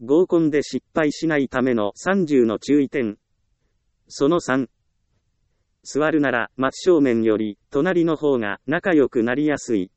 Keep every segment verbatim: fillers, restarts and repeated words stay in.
合コンで失敗しないためのさんじゅうの注意点。そのさん。座るなら真正面より隣の方が仲良くなりやすい。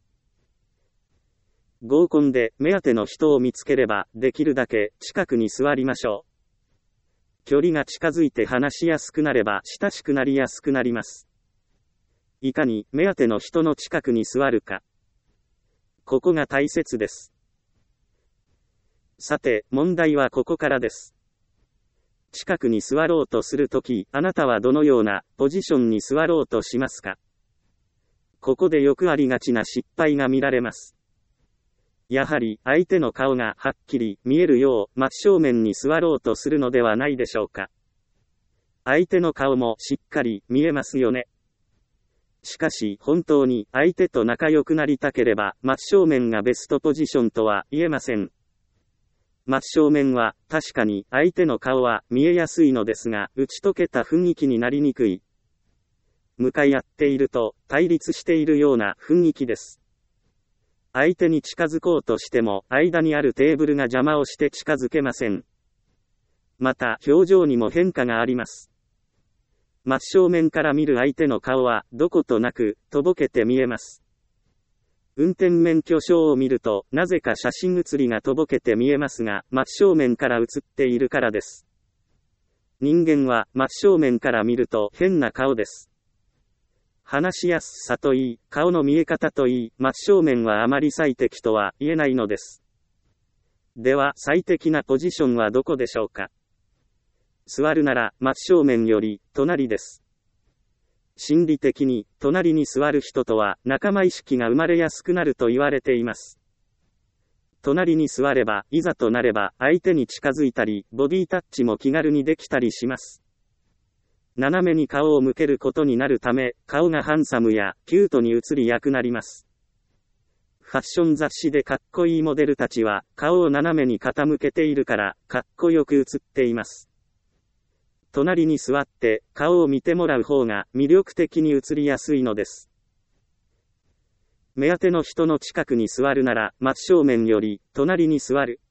合コンで目当ての人を見つければできるだけ近くに座りましょう。距離が近づいて話しやすくなれば親しくなりやすくなります。いかに目当ての人の近くに座るか。ここが大切です。さて、問題はここからです。近くに座ろうとするとき、あなたはどのようなポジションに座ろうとしますか？ここでよくありがちな失敗が見られます。やはり、相手の顔がはっきり見えるよう真正面に座ろうとするのではないでしょうか。相手の顔もしっかり見えますよね。しかし、本当に相手と仲良くなりたければ、真正面がベストポジションとは言えません。真正面は、確かに相手の顔は見えやすいのですが、打ち解けた雰囲気になりにくい。向かい合っていると、対立しているような雰囲気です。相手に近づこうとしても、間にあるテーブルが邪魔をして近づけません。また、表情にも変化があります。真正面から見る相手の顔は、どことなく、とぼけて見えます。運転免許証を見ると、なぜか写真写りがとぼけて見えますが、真正面から写っているからです。人間は、真正面から見ると変な顔です。話しやすさといい、顔の見え方といい、真正面はあまり最適とは言えないのです。では、最適なポジションはどこでしょうか？座るなら、真正面より、隣です。心理的に、隣に座る人とは、仲間意識が生まれやすくなると言われています。隣に座れば、いざとなれば、相手に近づいたり、ボディタッチも気軽にできたりします。斜めに顔を向けることになるため、顔がハンサムや、キュートに映りやくなります。ファッション雑誌でかっこいいモデルたちは、顔を斜めに傾けているから、かっこよく映っています。隣に座って、顔を見てもらう方が魅力的に映りやすいのです。目当ての人の近くに座るなら、真正面より、隣に座る。